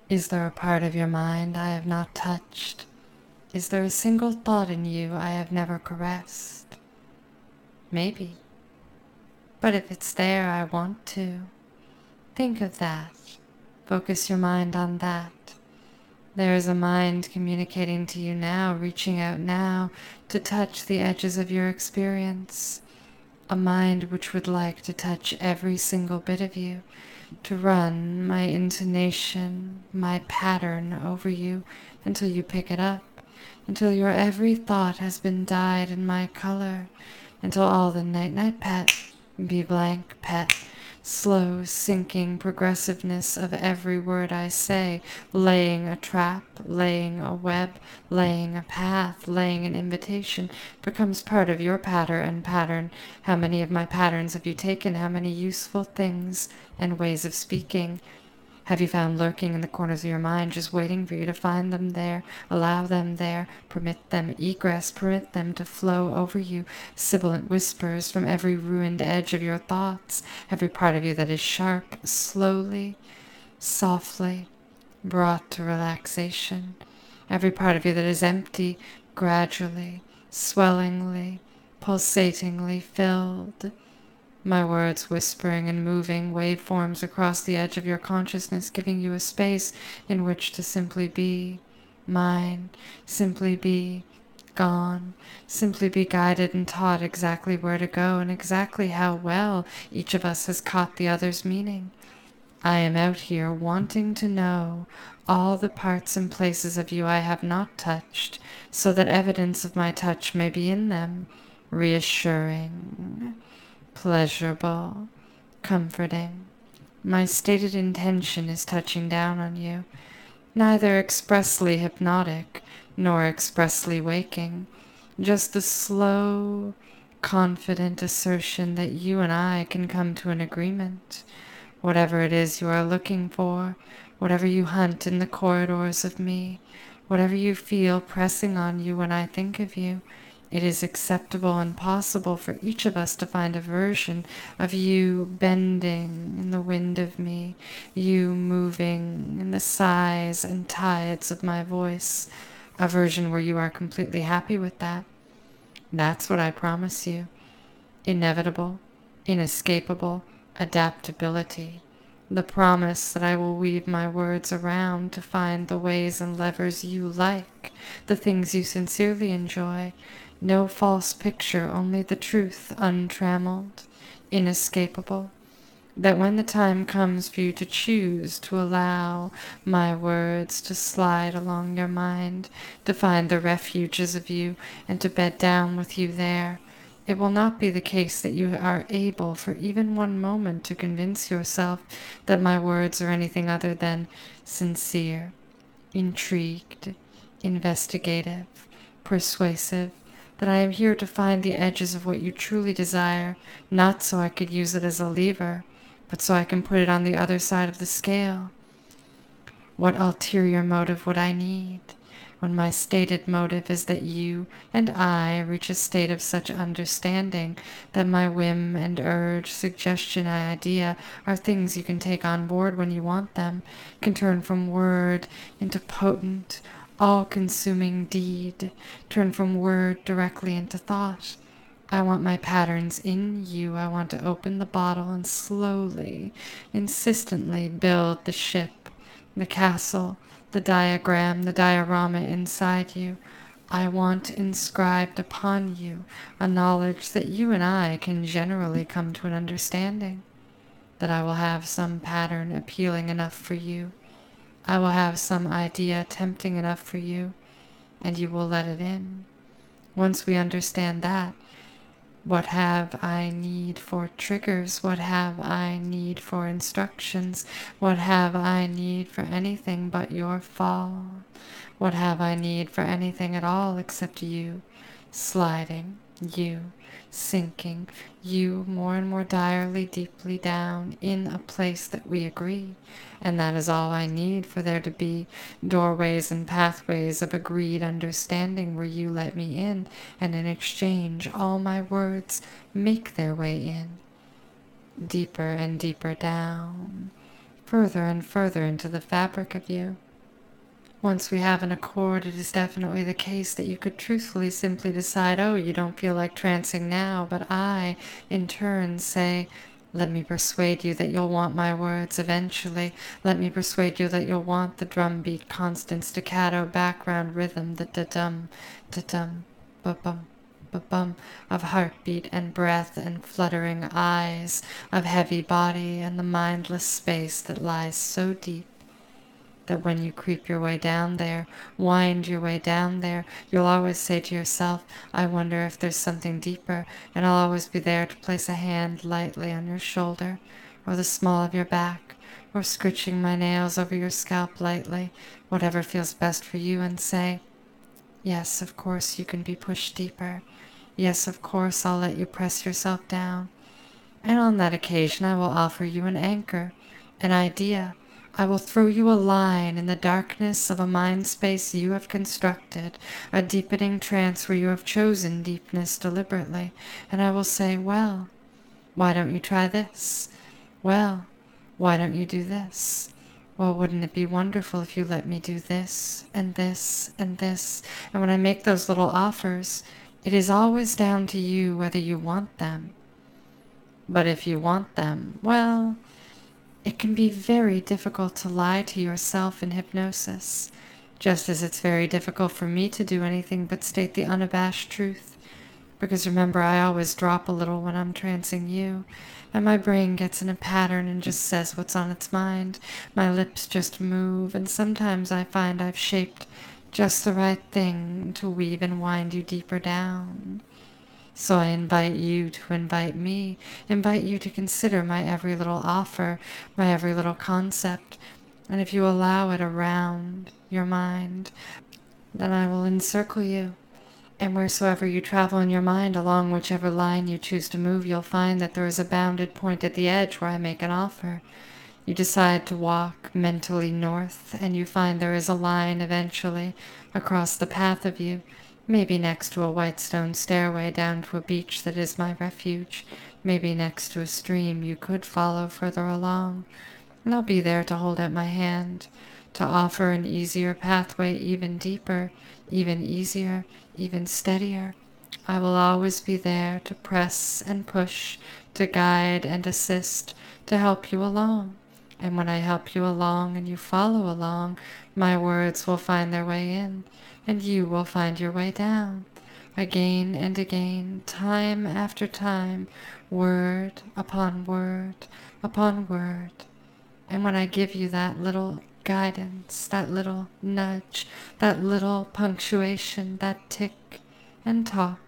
Is there a part of your mind I have not touched? Is there a single thought in you I have never caressed? Maybe. But if it's there, I want to. Think of that. Focus your mind on that. There is a mind communicating to you now, reaching out now to touch the edges of your experience. A mind which would like to touch every single bit of you, to run my intonation, my pattern over you until you pick it up, until your every thought has been dyed in my color, until all the night-night pet be blank pet, slow sinking progressiveness of every word I say, laying a trap, laying a web, laying a path, laying an invitation, becomes part of your pattern. How many of my patterns have you taken? How many useful things and ways of speaking have you found lurking in the corners of your mind, just waiting for you to find them there, allow them there, permit them egress, permit them to flow over you, sibilant whispers from every ruined edge of your thoughts, every part of you that is sharp, slowly, softly, brought to relaxation, every part of you that is empty, gradually, swellingly, pulsatingly filled. My words whispering and moving waveforms across the edge of your consciousness, giving you a space in which to simply be mine, simply be gone, simply be guided and taught exactly where to go and exactly how well each of us has caught the other's meaning. I am out here wanting to know all the parts and places of you I have not touched, so that evidence of my touch may be in them, reassuring, pleasurable, comforting. My stated intention is touching down on you, neither expressly hypnotic nor expressly waking, just the slow, confident assertion that you and I can come to an agreement. Whatever it is you are looking for, whatever you hunt in the corridors of me, whatever you feel pressing on you when I think of you, it is acceptable and possible for each of us to find a version of you bending in the wind of me, you moving in the sighs and tides of my voice, a version where you are completely happy with that. That's what I promise you. Inevitable, inescapable adaptability. The promise that I will weave my words around to find the ways and levers you like, the things you sincerely enjoy. No false picture, only the truth, untrammeled, inescapable. That when the time comes for you to choose to allow my words to slide along your mind, to find the refuges of you, and to bed down with you there, it will not be the case that you are able for even one moment to convince yourself that my words are anything other than sincere, intrigued, investigative, persuasive, that I am here to find the edges of what you truly desire, not so I could use it as a lever, but so I can put it on the other side of the scale. What ulterior motive would I need, when my stated motive is that you and I reach a state of such understanding that my whim and urge, suggestion and idea are things you can take on board when you want them, can turn from word into potent, all-consuming deed, turn from word directly into thought. I want my patterns in you. I want to open the bottle and slowly, insistently build the ship, the castle, the diagram, the diorama inside you. I want inscribed upon you a knowledge that you and I can generally come to an understanding, that I will have some pattern appealing enough for you. I will have some idea tempting enough for you, and you will let it in. Once we understand that, what have I need for triggers? What have I need for instructions? What have I need for anything but your fall? What have I need for anything at all except you sliding, you sinking, you more and more direly, deeply down in a place that we agree? And that is all I need for there to be doorways and pathways of agreed understanding where you let me in, and in exchange all my words make their way in, deeper and deeper down, further and further into the fabric of you. Once we have an accord, it is definitely the case that you could truthfully simply decide, oh, you don't feel like trancing now, but I, in turn, say, let me persuade you that you'll want my words eventually. Let me persuade you that you'll want the drum beat, constant staccato background rhythm, the da-dum, ba-bum, ba-bum, of heartbeat and breath and fluttering eyes, of heavy body and the mindless space that lies so deep that when you creep your way down there, wind your way down there, you'll always say to yourself, I wonder if there's something deeper, and I'll always be there to place a hand lightly on your shoulder, or the small of your back, or scritching my nails over your scalp lightly, whatever feels best for you, and say, yes, of course you can be pushed deeper. Yes, of course I'll let you press yourself down. And on that occasion I will offer you an anchor, an idea. I will throw you a line in the darkness of a mind space you have constructed, a deepening trance where you have chosen deepness deliberately, and I will say, well, why don't you try this? Well, why don't you do this? Well, wouldn't it be wonderful if you let me do this, and this, and this? And when I make those little offers, it is always down to you whether you want them. But if you want them, well, it can be very difficult to lie to yourself in hypnosis, just as it's very difficult for me to do anything but state the unabashed truth. Because remember, I always drop a little when I'm trancing you, and my brain gets in a pattern and just says what's on its mind. My lips just move, and sometimes I find I've shaped just the right thing to weave and wind you deeper down. So I invite you to invite me, invite you to consider my every little offer, my every little concept, and if you allow it around your mind, then I will encircle you. And wheresoever you travel in your mind, along whichever line you choose to move, you'll find that there is a bounded point at the edge where I make an offer. You decide to walk mentally north, and you find there is a line eventually across the path of you, maybe next to a white stone stairway down to a beach that is my refuge, maybe next to a stream you could follow further along, and I'll be there to hold out my hand, to offer an easier pathway, even deeper, even easier, even steadier. I will always be there to press and push, to guide and assist, to help you along. And when I help you along and you follow along, my words will find their way in, and you will find your way down. Again and again, time after time, word upon word upon word. And when I give you that little guidance, that little nudge, that little punctuation, that tick and talk,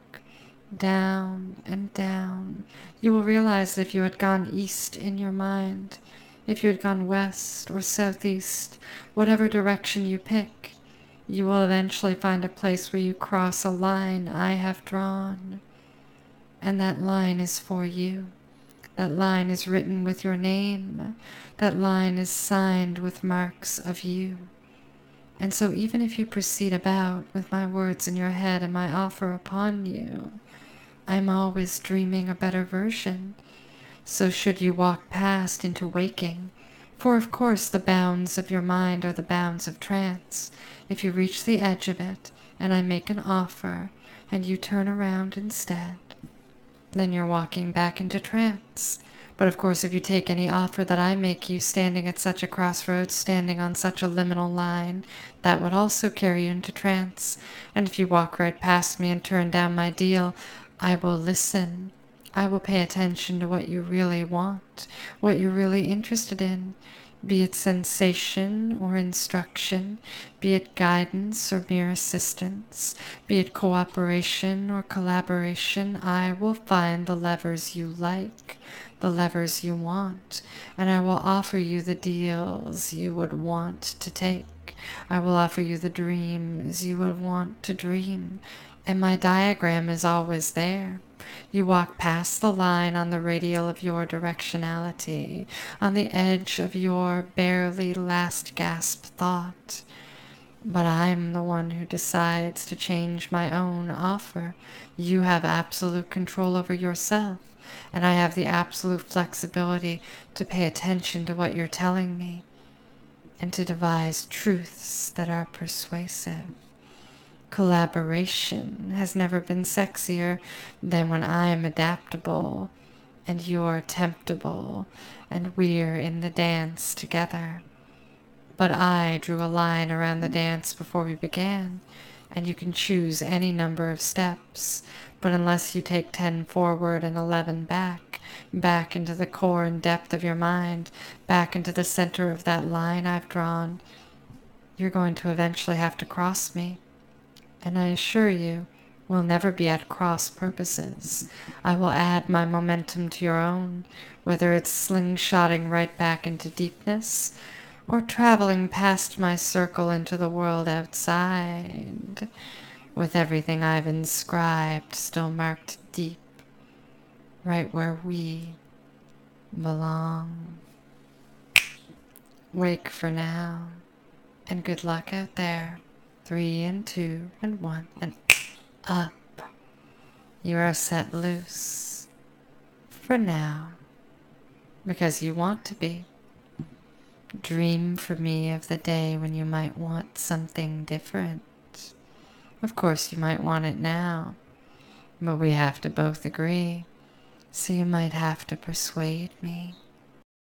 down and down, you will realize that if you had gone east in your mind, if you had gone west or southeast, whatever direction you pick, you will eventually find a place where you cross a line I have drawn. And that line is for you. That line is written with your name. That line is signed with marks of you. And so even if you proceed about with my words in your head and my offer upon you, I'm always dreaming a better version. So should you walk past into waking, for of course the bounds of your mind are the bounds of trance, if you reach the edge of it, and I make an offer, and you turn around instead, then you're walking back into trance. But of course, if you take any offer that I make you standing at such a crossroads, standing on such a liminal line, that would also carry you into trance. And if you walk right past me and turn down my deal, I will listen. I will pay attention to what you really want, what you're really interested in, be it sensation or instruction, be it guidance or mere assistance, be it cooperation or collaboration. I will find the levers you like, the levers you want, and I will offer you the deals you would want to take. I will offer you the dreams you would want to dream, and my diagram is always there. You walk past the line on the radial of your directionality, on the edge of your barely last gasp thought. But I'm the one who decides to change my own offer. You have absolute control over yourself. and I have the absolute flexibility to pay attention to what you're telling me and to devise truths that are persuasive. Collaboration has never been sexier than when I am adaptable and you're temptable and we're in the dance together. But I drew a line around the dance before we began, and you can choose any number of steps, but unless you take 10 forward and 11 back, back into the core and depth of your mind, back into the center of that line I've drawn, you're going to eventually have to cross me. And I assure you, we'll never be at cross purposes. I will add my momentum to your own, whether it's slingshotting right back into deepness, or traveling past my circle into the world outside, with everything I've inscribed still marked deep, right where we belong. Wake for now, and good luck out there. 3 and 2 and 1 and up. You are set loose. For now. Because you want to be. Dream for me of the day when you might want something different. Of course you might want it now, but we have to both agree, so you might have to persuade me.